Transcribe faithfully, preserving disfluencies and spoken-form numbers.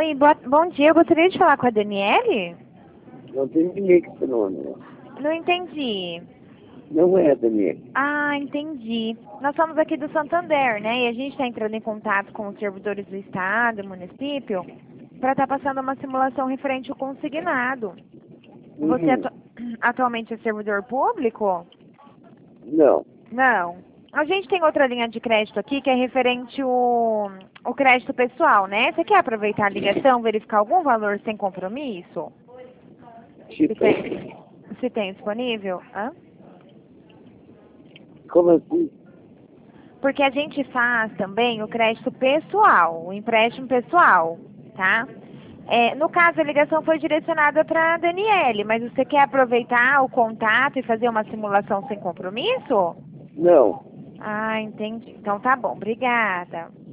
Oi, boa, bom dia. Eu gostaria de falar com a Daniele? Não tem ninguém com esse nome, né? Não entendi. Não é, Daniel. Ah, entendi. Nós somos aqui do Santander, né? E a gente está entrando em contato com os servidores do Estado, do município, para estar passando uma simulação referente ao consignado. Você Uhum. atu atualmente é servidor público? Não. Não. A gente tem outra linha de crédito aqui que é referente ao, ao crédito pessoal, né? Você quer aproveitar a ligação, verificar algum valor sem compromisso? Se Tipo, tem, se tem disponível? Hã? como assim? Porque a gente faz também o crédito pessoal, o empréstimo pessoal, tá? É, no caso, a ligação foi direcionada para a Daniele, mas você quer aproveitar o contato e fazer uma simulação sem compromisso? Não. Ah, entendi. Então tá bom, obrigada.